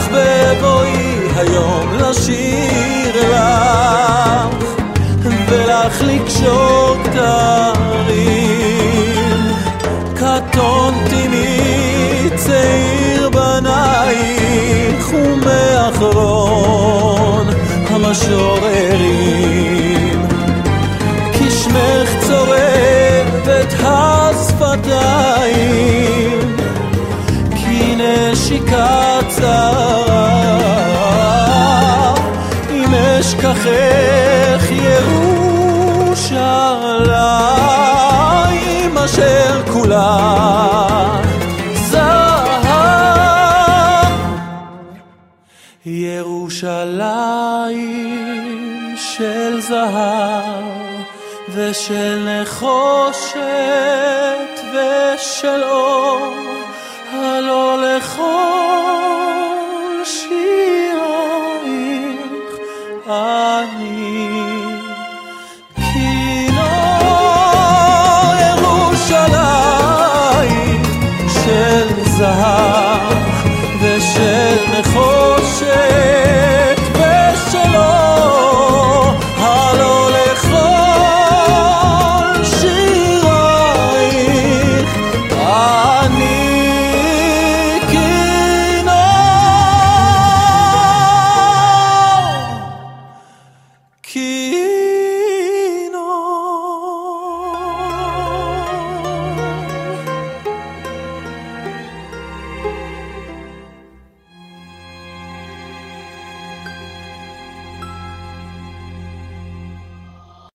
בבואי היום לשיר לך ולך לקשור כתרים. קטונתי מצעיר בנייך ומאחרון המשוררים, כי שמך צורב את השפתיים, כי נשיקה צרה אם אשכחך ירושלים אשר כולה זהב. ירושלים של זהב ושל נחושת ושל אור,